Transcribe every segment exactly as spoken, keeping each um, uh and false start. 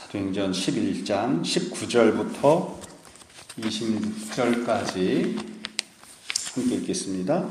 사도행전 십일 장 십구 절부터 이십육 절까지 함께 읽겠습니다.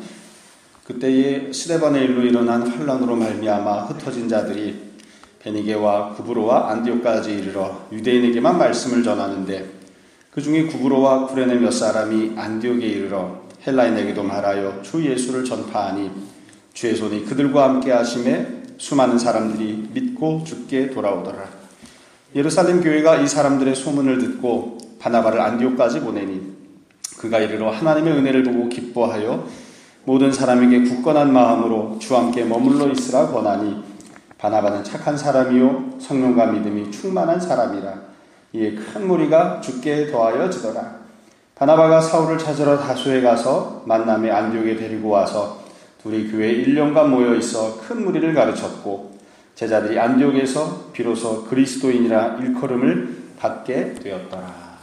그때에 스데반의 일로 일어난 환란으로 말미암아 흩어진 자들이 베니게와 구브로와 안디옥까지 이르러 유대인에게만 말씀을 전하는데 그 중에 구브로와 구레네 몇 사람이 안디옥에 이르러 헬라인에게도 말하여 주 예수를 전파하니 주의 손이 그들과 함께 하심에 수많은 사람들이 믿고 주께 돌아오더라. 예루살렘 교회가 이 사람들의 소문을 듣고 바나바를 안디옥까지 보내니 그가 이르러 하나님의 은혜를 보고 기뻐하여 모든 사람에게 굳건한 마음으로 주와 함께 머물러 있으라 권하니 바나바는 착한 사람이요 성령과 믿음이 충만한 사람이라. 이에 큰 무리가 주께 더하여지더라. 바나바가 사울을 찾으러 다소에 가서 만남에 안디옥에 데리고 와서 둘이 교회에 일 년간 모여 있어 큰 무리를 가르쳤고 제자들이 안디옥에서 비로소 그리스도인이라 일컬음을 받게 되었더라.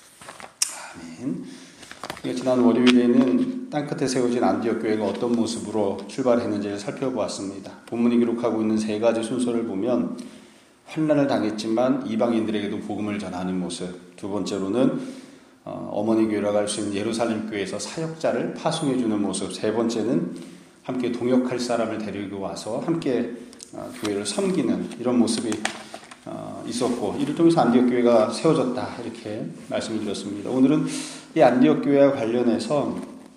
아멘. 지난 월요일에는 땅끝에 세워진 안디옥 교회가 어떤 모습으로 출발했는지를 살펴보았습니다. 본문이 기록하고 있는 세 가지 순서를 보면 환난을 당했지만 이방인들에게도 복음을 전하는 모습, 두 번째로는 어머니 교회라고 할 수 있는 예루살렘 교회에서 사역자를 파송해주는 모습, 세 번째는 함께 동역할 사람을 데리고 와서 함께 교회를 섬기는 이런 모습이 있었고, 이를 통해서 안디옥 교회가 세워졌다 이렇게 말씀을 드렸습니다. 오늘은 이 안디옥 교회와 관련해서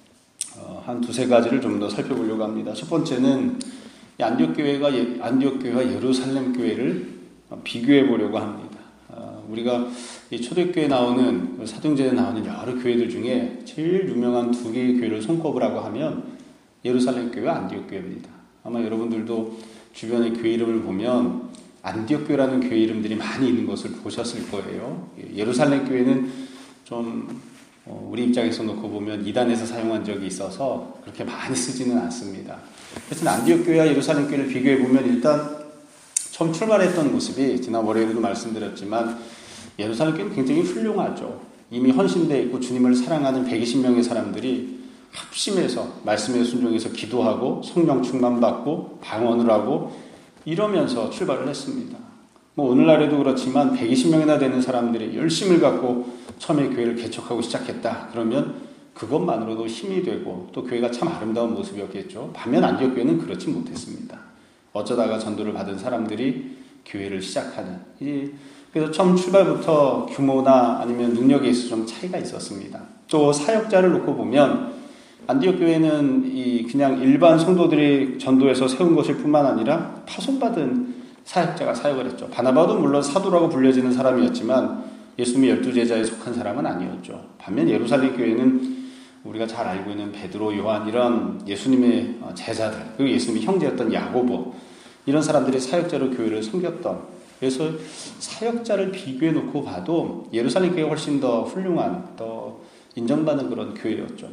한 두세 가지를 좀 더 살펴보려고 합니다. 첫 번째는 이 안디옥 교회가 안디옥 교회와 예루살렘 교회를 비교해 보려고 합니다. 우리가 이 초대교회에 나오는 사도행전에 나오는 여러 교회들 중에 제일 유명한 두 개의 교회를 손꼽으라고 하면 예루살렘 교회와 안디옥 교회입니다. 아마 여러분들도 주변의 교회 이름을 보면 안디옥 교회라는 교회 이름들이 많이 있는 것을 보셨을 거예요. 예루살렘 교회는 좀 우리 입장에서 놓고 보면 이단에서 사용한 적이 있어서 그렇게 많이 쓰지는 않습니다. 그래서 안디옥 교회와 예루살렘 교회를 비교해 보면 일단 처음 출발했던 모습이 지난 월요일에도 말씀드렸지만 예루살렘 교회는 굉장히 훌륭하죠. 이미 헌신되어 있고 주님을 사랑하는 백이십 명의 사람들이 합심해서 말씀에 순종해서 기도하고 성령 충만받고 방언을 하고 이러면서 출발을 했습니다. 뭐 오늘날에도 그렇지만 백이십 명이나 되는 사람들이 열심을 갖고 처음에 교회를 개척하고 시작했다. 그러면 그것만으로도 힘이 되고 또 교회가 참 아름다운 모습이었겠죠. 반면 안디옥 교회는 그렇지 못했습니다. 어쩌다가 전도를 받은 사람들이 교회를 시작하는, 그래서 처음 출발부터 규모나 아니면 능력에 있어서 좀 차이가 있었습니다. 또 사역자를 놓고 보면 안디옥 교회는 이 그냥 일반 성도들이 전도해서 세운 것일 뿐만 아니라 파송받은 사역자가 사역을 했죠. 바나바도 물론 사도라고 불려지는 사람이었지만 예수님의 열두 제자에 속한 사람은 아니었죠. 반면 예루살렘 교회는 우리가 잘 알고 있는 베드로, 요한 이런 예수님의 제자들, 그리고 예수님의 형제였던 야고보, 이런 사람들이 사역자로 교회를 섬겼던, 그래서 사역자를 비교해 놓고 봐도 예루살렘 교회가 훨씬 더 훌륭한, 더 인정받는 그런 교회였죠.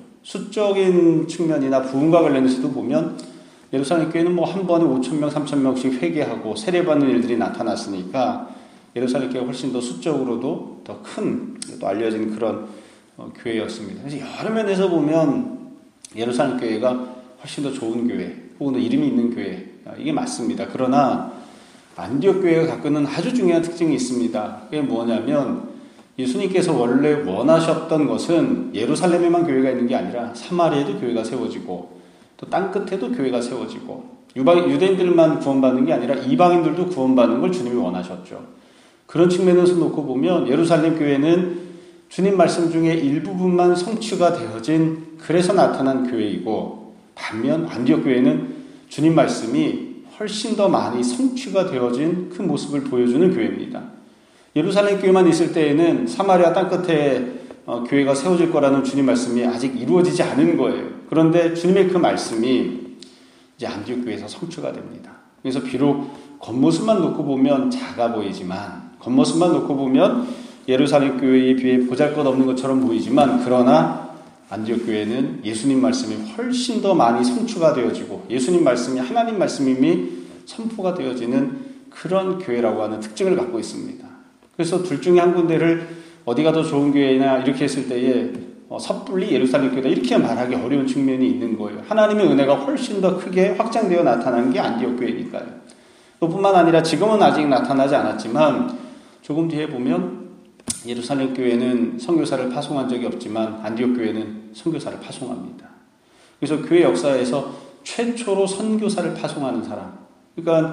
수적인 측면이나 부흥과 관련해서도 보면 예루살렘 교회는 뭐 한 번에 오천 명, 삼천 명씩 회개하고 세례받는 일들이 나타났으니까 예루살렘 교회가 훨씬 더 수적으로도 더 큰, 또 알려진 그런 어, 교회였습니다. 그래서 여러 면에서 보면 예루살렘 교회가 훨씬 더 좋은 교회, 혹은 더 이름이 있는 교회, 이게 맞습니다. 그러나 안디옥 교회가 갖고 있는 아주 중요한 특징이 있습니다. 그게 뭐냐면 예수님께서 원래 원하셨던 것은 예루살렘에만 교회가 있는 게 아니라 사마리아에도 교회가 세워지고 또 땅끝에도 교회가 세워지고 유방, 유대인들만 구원받는 게 아니라 이방인들도 구원받는 걸 주님이 원하셨죠. 그런 측면에서 놓고 보면 예루살렘 교회는 주님 말씀 중에 일부분만 성취가 되어진, 그래서 나타난 교회이고, 반면 안디옥 교회는 주님 말씀이 훨씬 더 많이 성취가 되어진 그 모습을 보여주는 교회입니다. 예루살렘 교회만 있을 때에는 사마리아 땅끝에 어, 교회가 세워질 거라는 주님 말씀이 아직 이루어지지 않은 거예요. 그런데 주님의 그 말씀이 이제 안디옥 교회에서 성취가 됩니다. 그래서 비록 겉모습만 놓고 보면 작아 보이지만, 겉모습만 놓고 보면 예루살렘 교회에 비해 보잘것없는 것처럼 보이지만, 그러나 안디옥 교회는 예수님 말씀이 훨씬 더 많이 성취가 되어지고 예수님 말씀이 하나님 말씀임이 선포가 되어지는 그런 교회라고 하는 특징을 갖고 있습니다. 그래서 둘 중에 한 군데를 어디가 더 좋은 교회냐 이렇게 했을 때에 섣불리 예루살렘 교회다 이렇게 말하기 어려운 측면이 있는 거예요. 하나님의 은혜가 훨씬 더 크게 확장되어 나타난 게 안디옥 교회니까요. 또 뿐만 아니라 지금은 아직 나타나지 않았지만 조금 뒤에 보면 예루살렘 교회는 선교사를 파송한 적이 없지만 안디옥 교회는 선교사를 파송합니다. 그래서 교회 역사에서 최초로 선교사를 파송하는 사람. 그러니까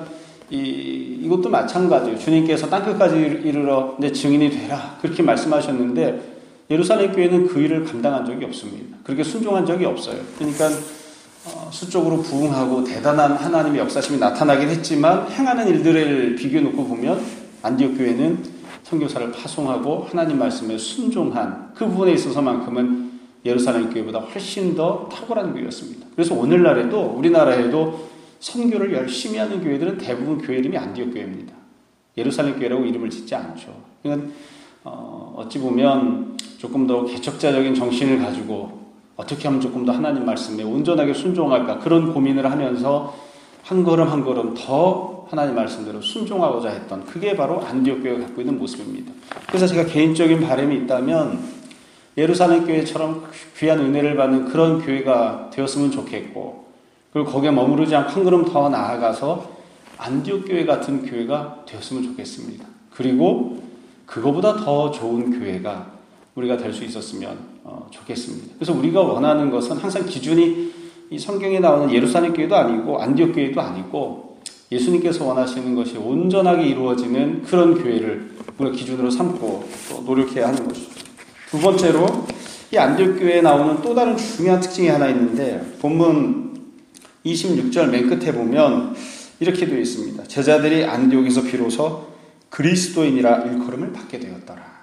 이, 이것도 마찬가지예요. 주님께서 땅끝까지 이르러 내 증인이 되라 그렇게 말씀하셨는데 예루살렘 교회는 그 일을 감당한 적이 없습니다. 그렇게 순종한 적이 없어요. 그러니까 어, 수적으로 부흥하고 대단한 하나님의 역사심이 나타나긴 했지만 행하는 일들을 비교해 놓고 보면 안디옥 교회는 선교사를 파송하고 하나님 말씀에 순종한 그 부분에 있어서만큼은 예루살렘 교회보다 훨씬 더 탁월한 교회였습니다. 그래서 오늘날에도 우리나라에도 선교를 열심히 하는 교회들은 대부분 교회 이름이 안디옥 교회입니다. 예루살렘 교회라고 이름을 짓지 않죠. 그러니까 어, 어찌 보면 조금 더 개척자적인 정신을 가지고 어떻게 하면 조금 더 하나님 말씀에 온전하게 순종할까 그런 고민을 하면서 한 걸음 한 걸음 더 하나님 말씀대로 순종하고자 했던 그게 바로 안디옥 교회가 갖고 있는 모습입니다. 그래서 제가 개인적인 바람이 있다면 예루살렘 교회처럼 귀한 은혜를 받는 그런 교회가 되었으면 좋겠고 그리고 거기에 머무르지 않고 한 걸음 더 나아가서 안디옥 교회 같은 교회가 되었으면 좋겠습니다. 그리고 그거보다 더 좋은 교회가 우리가 될 수 있었으면 어, 좋겠습니다. 그래서 우리가 원하는 것은 항상 기준이 이 성경에 나오는 예루살렘 교회도 아니고 안디옥 교회도 아니고 예수님께서 원하시는 것이 온전하게 이루어지는 그런 교회를 우리가 기준으로 삼고 또 노력해야 하는 것이죠. 두 번째로 이 안디옥 교회에 나오는 또 다른 중요한 특징이 하나 있는데 본문 이십육 절 맨 끝에 보면 이렇게 되어 있습니다. 제자들이 안디옥에서 비로소 그리스도인이라 일컬음을 받게 되었더라.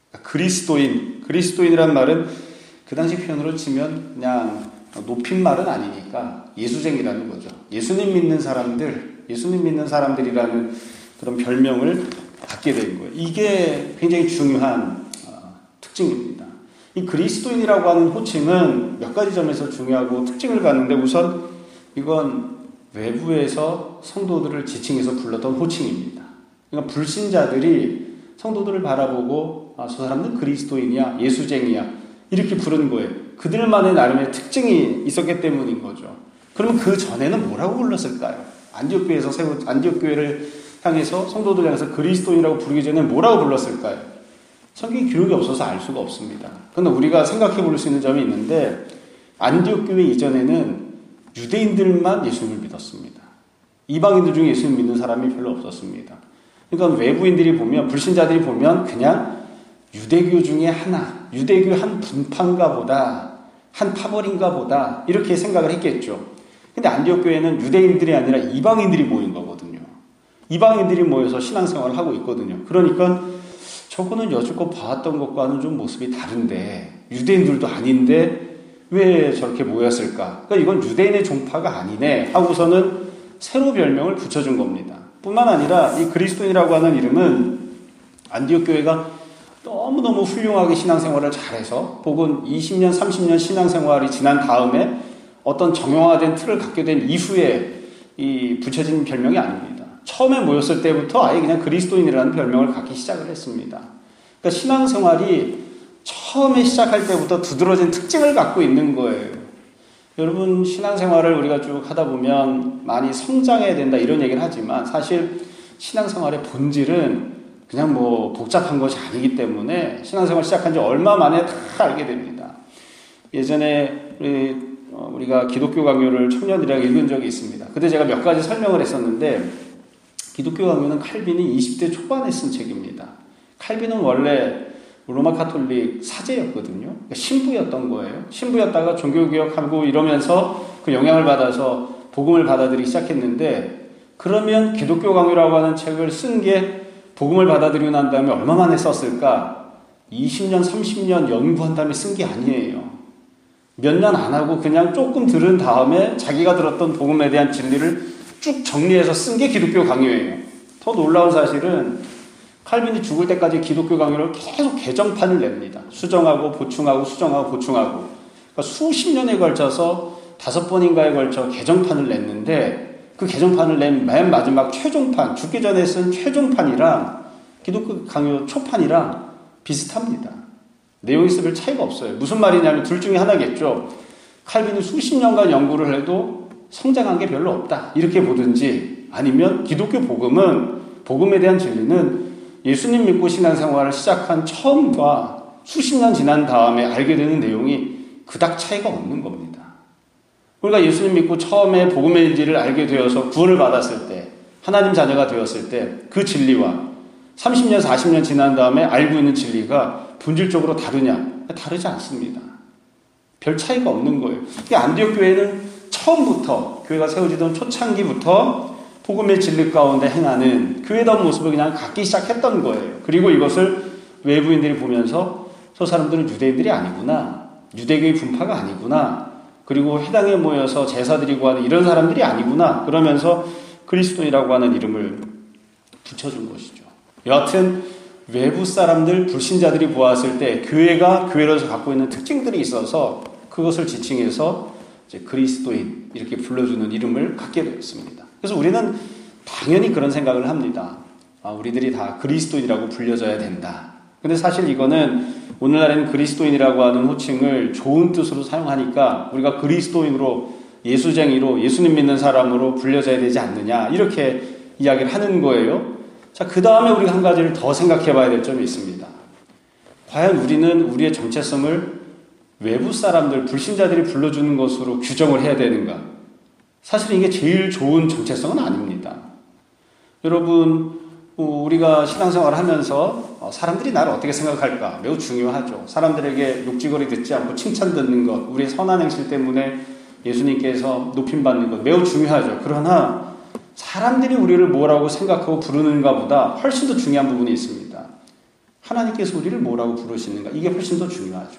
그리스도인, 그리스도인이란 말은 그 당시 표현으로 치면 그냥 높임말은 아니니까 예수쟁이라는 거죠. 예수님 믿는 사람들, 예수님 믿는 사람들이라는 그런 별명을 받게 된 거예요. 이게 굉장히 중요한 어, 특징입니다. 이 그리스도인이라고 하는 호칭은 몇 가지 점에서 중요하고 특징을 갖는데 우선 이건 외부에서 성도들을 지칭해서 불렀던 호칭입니다. 그러니까 불신자들이 성도들을 바라보고 아, 저 사람은 그리스도인이야, 예수쟁이야 이렇게 부른 거예요. 그들만의 나름의 특징이 있었기 때문인 거죠. 그러면 그 전에는 뭐라고 불렀을까요? 안디옥 교회에서 세운 안디옥 교회를 향해서 성도들 향해서 그리스도인이라고 부르기 전에 뭐라고 불렀을까요? 성경 기록이 없어서 알 수가 없습니다. 그런데 우리가 생각해 볼 수 있는 점이 있는데 안디옥 교회 이전에는 유대인들만 예수님을 믿었습니다. 이방인들 중에 예수님 믿는 사람이 별로 없었습니다. 그러니까 외부인들이 보면 불신자들이 보면 그냥 유대교 중에 하나, 유대교 한 분파인가 보다, 한 파벌인가 보다 이렇게 생각을 했겠죠. 근데 안디옥 교회는 유대인들이 아니라 이방인들이 모인 거거든요. 이방인들이 모여서 신앙생활을 하고 있거든요. 그러니까 저거는 여지껏 봐왔던 것과는 좀 모습이 다른데 유대인들도 아닌데 왜 저렇게 모였을까? 그러니까 이건 유대인의 종파가 아니네 하고서는 새로 별명을 붙여준 겁니다. 뿐만 아니라 이 그리스도인이라고 하는 이름은 안디옥 교회가 너무너무 훌륭하게 신앙생활을 잘해서 혹은 이십 년, 삼십 년 신앙생활이 지난 다음에 어떤 정형화된 틀을 갖게 된 이후에 이 붙여진 별명이 아닙니다. 처음에 모였을 때부터 아예 그냥 그리스도인이라는 별명을 갖기 시작을 했습니다. 그러니까 신앙생활이 처음에 시작할 때부터 두드러진 특징을 갖고 있는 거예요. 여러분 신앙생활을 우리가 쭉 하다 보면 많이 성장해야 된다 이런 얘기를 하지만 사실 신앙생활의 본질은 그냥 뭐 복잡한 것이 아니기 때문에 신앙생활 시작한 지 얼마 만에 다 알게 됩니다. 예전에 우리, 어, 우리가 기독교 강요를 청년들이랑 읽은 적이 있습니다. 그때 제가 몇 가지 설명을 했었는데 기독교 강요는 칼빈이 이십 대 초반에 쓴 책입니다. 칼빈은 원래 로마 카톨릭 사제였거든요. 그러니까 신부였던 거예요. 신부였다가 종교개혁하고 이러면서 그 영향을 받아서 복음을 받아들이기 시작했는데 그러면 기독교 강요라고 하는 책을 쓴 게 복음을 받아들이고 난 다음에 얼마 만에 썼을까? 이십 년, 삼십 년 연구한 다음에 쓴 게 아니에요. 몇 년 안 하고 그냥 조금 들은 다음에 자기가 들었던 복음에 대한 진리를 쭉 정리해서 쓴 게 기독교 강요예요. 더 놀라운 사실은 칼빈이 죽을 때까지 기독교 강요를 계속 개정판을 냅니다. 수정하고 보충하고 수정하고 보충하고 그러니까 수십 년에 걸쳐서 다섯 번인가에 걸쳐 개정판을 냈는데 그 개정판을 낸 맨 마지막 최종판, 죽기 전에 쓴 최종판이랑 기독교 강요 초판이랑 비슷합니다. 내용이 별 차이가 없어요. 무슨 말이냐면 둘 중에 하나겠죠. 칼빈은 수십 년간 연구를 해도 성장한 게 별로 없다. 이렇게 보든지 아니면 기독교 복음은 복음에 대한 진리는 예수님 믿고 신앙생활을 시작한 처음과 수십 년 지난 다음에 알게 되는 내용이 그닥 차이가 없는 겁니다. 우리가 예수님 믿고 처음에 복음의 진리를 알게 되어서 구원을 받았을 때, 하나님 자녀가 되었을 때 그 진리와 삼십 년, 사십 년 지난 다음에 알고 있는 진리가 본질적으로 다르냐? 다르지 않습니다. 별 차이가 없는 거예요. 안디옥 교회는 처음부터, 교회가 세워지던 초창기부터 복음의 진리 가운데 행하는 교회다운 모습을 그냥 갖기 시작했던 거예요. 그리고 이것을 외부인들이 보면서 저 사람들은 유대인들이 아니구나, 유대교의 분파가 아니구나, 그리고 회당에 모여서 제사 드리고 하는 이런 사람들이 아니구나, 그러면서 그리스도인이라고 하는 이름을 붙여준 것이죠. 여하튼 외부 사람들, 불신자들이 보았을 때 교회가 교회로서 갖고 있는 특징들이 있어서 그것을 지칭해서 이제 그리스도인 이렇게 불러주는 이름을 갖게 되었습니다. 그래서 우리는 당연히 그런 생각을 합니다. 아, 우리들이 다 그리스도인이라고 불려져야 된다. 근데 사실 이거는 오늘날에는 그리스도인이라고 하는 호칭을 좋은 뜻으로 사용하니까 우리가 그리스도인으로, 예수쟁이로, 예수님 믿는 사람으로 불려져야 되지 않느냐, 이렇게 이야기를 하는 거예요. 자, 그 다음에 우리가 한 가지를 더 생각해 봐야 될 점이 있습니다. 과연 우리는 우리의 정체성을 외부 사람들, 불신자들이 불러주는 것으로 규정을 해야 되는가? 사실 이게 제일 좋은 정체성은 아닙니다. 여러분, 우리가 신앙생활을 하면서 사람들이 나를 어떻게 생각할까? 매우 중요하죠. 사람들에게 욕지거리 듣지 않고 칭찬 듣는 것, 우리의 선한 행실 때문에 예수님께서 높임받는 것, 매우 중요하죠. 그러나 사람들이 우리를 뭐라고 생각하고 부르는가 보다 훨씬 더 중요한 부분이 있습니다. 하나님께서 우리를 뭐라고 부르시는가? 이게 훨씬 더 중요하죠.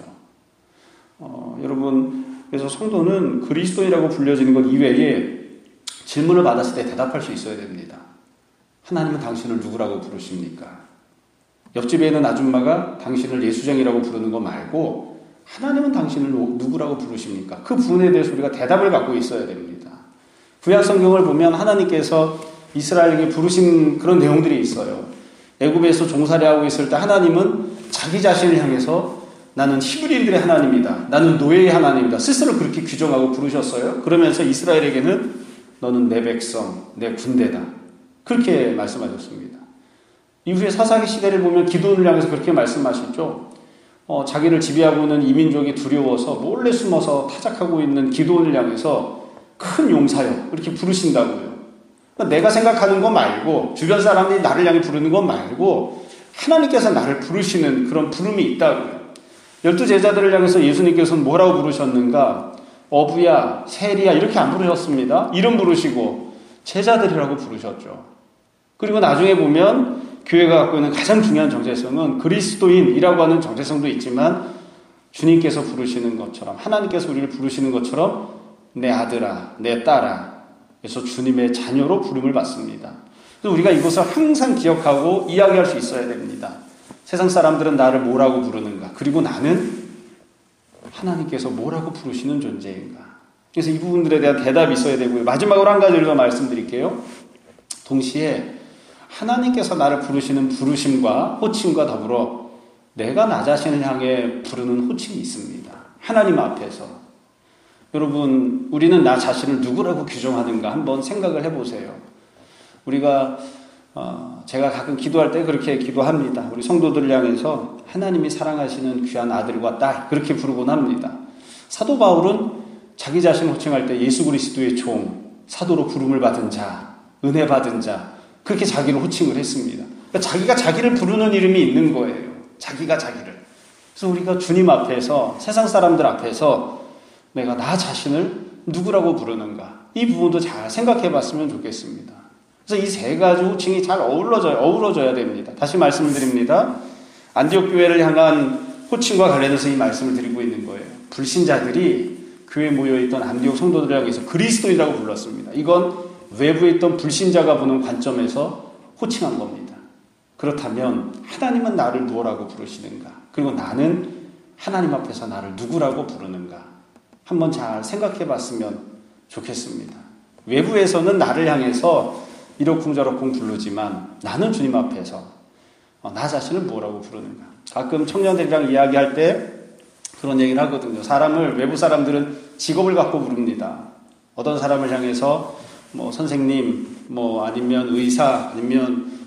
어, 여러분, 그래서 성도는 그리스도인이라고 불려지는 것 이외에 질문을 받았을 때 대답할 수 있어야 됩니다. 하나님은 당신을 누구라고 부르십니까? 옆집에 있는 아줌마가 당신을 예수쟁이라고 부르는 거 말고 하나님은 당신을 누구라고 부르십니까? 그 부분에 대해서 우리가 대답을 갖고 있어야 됩니다. 구약 성경을 보면 하나님께서 이스라엘에게 부르신 그런 내용들이 있어요. 애굽에서 종살이하고 있을 때 하나님은 자기 자신을 향해서 나는 히브리인들의 하나님이다, 나는 노예의 하나님이다, 스스로 그렇게 규정하고 부르셨어요. 그러면서 이스라엘에게는 너는 내 백성, 내 군대다, 그렇게 말씀하셨습니다. 이후에 사사기 시대를 보면 기도를 향해서 그렇게 말씀하셨죠. 어, 자기를 지배하고 있는 이민족이 두려워서 몰래 숨어서 타작하고 있는 기도를 향해서 큰 용사여, 그렇게 부르신다고요. 그러니까 내가 생각하는 거 말고, 주변 사람들이 나를 향해 부르는 거 말고 하나님께서 나를 부르시는 그런 부름이 있다고요. 열두 제자들을 향해서 예수님께서는 뭐라고 부르셨는가? 어부야, 세리야, 이렇게 안 부르셨습니다. 이름 부르시고 제자들이라고 부르셨죠. 그리고 나중에 보면 교회가 갖고 있는 가장 중요한 정체성은 그리스도인이라고 하는 정체성도 있지만 주님께서 부르시는 것처럼, 하나님께서 우리를 부르시는 것처럼 내 아들아, 내 딸아, 그래서 주님의 자녀로 부름을 받습니다. 그래서 우리가 이것을 항상 기억하고 이야기할 수 있어야 됩니다. 세상 사람들은 나를 뭐라고 부르는가? 그리고 나는 하나님께서 뭐라고 부르시는 존재인가? 그래서 이 부분들에 대한 대답이 있어야 되고요. 마지막으로 한 가지를 더 말씀드릴게요. 동시에 하나님께서 나를 부르시는 부르심과 호칭과 더불어 내가 나 자신을 향해 부르는 호칭이 있습니다. 하나님 앞에서. 여러분, 우리는 나 자신을 누구라고 규정하는가 한번 생각을 해보세요. 우리가 어, 제가 가끔 기도할 때 그렇게 기도합니다. 우리 성도들을 향해서 하나님이 사랑하시는 귀한 아들과 딸, 그렇게 부르곤 합니다. 사도 바울은 자기 자신을 호칭할 때 예수 그리스도의 종, 사도로 부름을 받은 자, 은혜 받은 자, 그렇게 자기를 호칭을 했습니다. 그러니까 자기가 자기를 부르는 이름이 있는 거예요. 자기가 자기를. 그래서 우리가 주님 앞에서, 세상 사람들 앞에서 내가 나 자신을 누구라고 부르는가, 이 부분도 잘 생각해 봤으면 좋겠습니다. 그래서 이 세 가지 호칭이 잘 어우러져야, 어우러져야 됩니다. 다시 말씀드립니다. 안디옥 교회를 향한 호칭과 관련해서 이 말씀을 드리고 있는 거예요. 불신자들이 교회에 모여있던 안디옥 성도들을 향해서 그리스도인이라고 불렀습니다. 이건 외부에 있던 불신자가 보는 관점에서 호칭한 겁니다. 그렇다면 하나님은 나를 무엇라고 부르시는가? 그리고 나는 하나님 앞에서 나를 누구라고 부르는가? 한번 잘 생각해 봤으면 좋겠습니다. 외부에서는 나를 향해서 이러쿵저러쿵 부르지만 나는 주님 앞에서 나 자신을 뭐라고 부르는가? 가끔 청년들이랑 이야기할 때 그런 얘기를 하거든요. 사람을, 외부 사람들은 직업을 갖고 부릅니다. 어떤 사람을 향해서 뭐 선생님, 뭐 아니면 의사, 아니면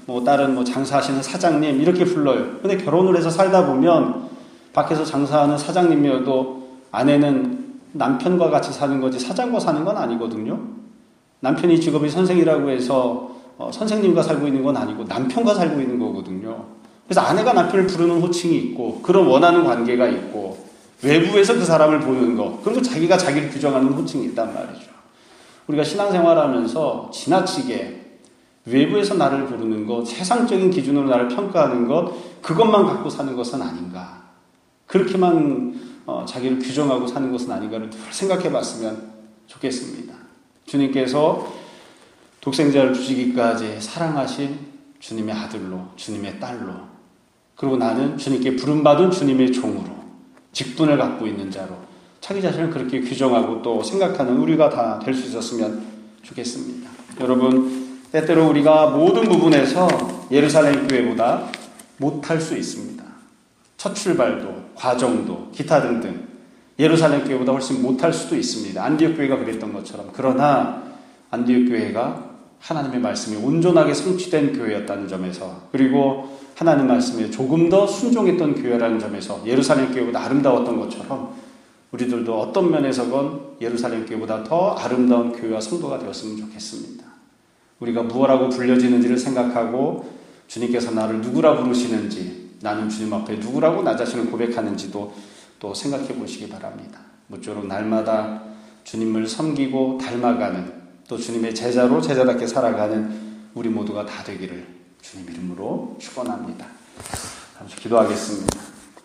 뭐 다른 뭐 장사하시는 사장님 이렇게 불러요. 근데 결혼을 해서 살다 보면 밖에서 장사하는 사장님이어도 아내는 남편과 같이 사는 거지 사장과 사는 건 아니거든요. 남편이 직업이 선생이라고 해서 어, 선생님과 살고 있는 건 아니고 남편과 살고 있는 거거든요. 그래서 아내가 남편을 부르는 호칭이 있고 그런 원하는 관계가 있고 외부에서 그 사람을 보는 거 그리고 자기가 자기를 규정하는 호칭이 있단 말이죠. 우리가 신앙생활하면서 지나치게 외부에서 나를 부르는 것, 세상적인 기준으로 나를 평가하는 것, 그것만 갖고 사는 것은 아닌가. 그렇게만 어, 자기를 규정하고 사는 것은 아닌가를 생각해 봤으면 좋겠습니다. 주님께서 독생자를 주시기까지 사랑하신 주님의 아들로, 주님의 딸로, 그리고 나는 주님께 부름받은 주님의 종으로, 직분을 갖고 있는 자로 자기 자신을 그렇게 규정하고 또 생각하는 우리가 다 될 수 있었으면 좋겠습니다. 여러분, 때때로 우리가 모든 부분에서 예루살렘 교회보다 못할 수 있습니다. 첫 출발도, 과정도, 기타 등등 예루살렘 교회보다 훨씬 못할 수도 있습니다. 안디옥 교회가 그랬던 것처럼. 그러나 안디옥 교회가 하나님의 말씀이 온전하게 성취된 교회였다는 점에서, 그리고 하나님 말씀에 조금 더 순종했던 교회라는 점에서 예루살렘 교회보다 아름다웠던 것처럼 우리들도 어떤 면에서건 예루살렘 교회보다 더 아름다운 교회와 성도가 되었으면 좋겠습니다. 우리가 무엇라고 불려지는지를 생각하고 주님께서 나를 누구라 부르시는지, 나는 주님 앞에 누구라고 나 자신을 고백하는지도 또 생각해 보시기 바랍니다. 모쪼록 날마다 주님을 섬기고 닮아가는, 또 주님의 제자로 제자답게 살아가는 우리 모두가 다 되기를 주님 이름으로 축원합니다. 잠시 기도하겠습니다.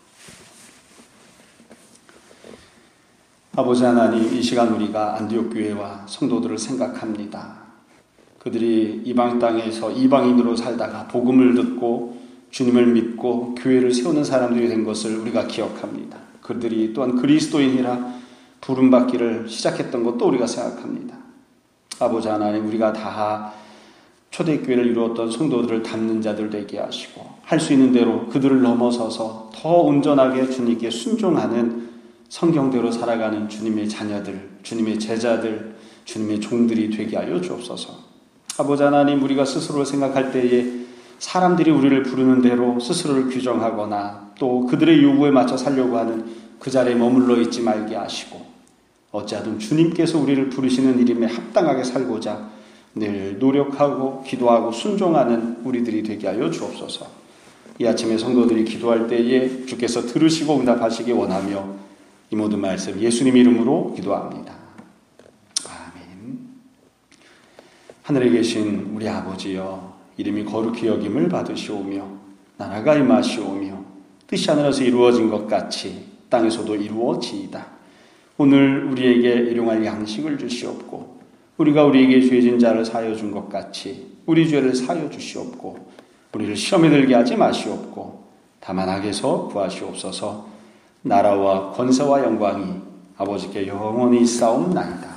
아버지 하나님, 이 시간 우리가 안디옥 교회와 성도들을 생각합니다. 그들이 이방 땅에서 이방인으로 살다가 복음을 듣고 주님을 믿고 교회를 세우는 사람들이 된 것을 우리가 기억합니다. 그들이 또한 그리스도인이라 부름받기를 시작했던 것도 우리가 생각합니다. 아버지 하나님, 우리가 다 초대교회를 이루었던 성도들을 담는 자들 되게 하시고 할 수 있는 대로 그들을 넘어서서 더 온전하게 주님께 순종하는 성경대로 살아가는 주님의 자녀들, 주님의 제자들, 주님의 종들이 되게 하여 주옵소서. 아버지 하나님, 우리가 스스로를 생각할 때에 사람들이 우리를 부르는 대로 스스로를 규정하거나 또 그들의 요구에 맞춰 살려고 하는 그 자리에 머물러 있지 말게 하시고, 어찌하든 주님께서 우리를 부르시는 이름에 합당하게 살고자 늘 노력하고 기도하고 순종하는 우리들이 되게 하여 주옵소서. 이 아침에 성도들이 기도할 때에 주께서 들으시고 응답하시기 원하며 이 모든 말씀 예수님 이름으로 기도합니다. 아멘. 하늘에 계신 우리 아버지여, 이름이 거룩히 여김을 받으시오며 나라가 임하시오며 뜻이 하늘에서 이루어진 것 같이 땅에서도 이루어지이다. 오늘 우리에게 일용할 양식을 주시옵고 우리가 우리에게 죄진 자를 사하여 준 것 같이 우리 죄를 사하여 주시옵고 우리를 시험에 들게 하지 마시옵고 다만 악에서 구하시옵소서. 나라와 권세와 영광이 아버지께 영원히 있사옵나이다.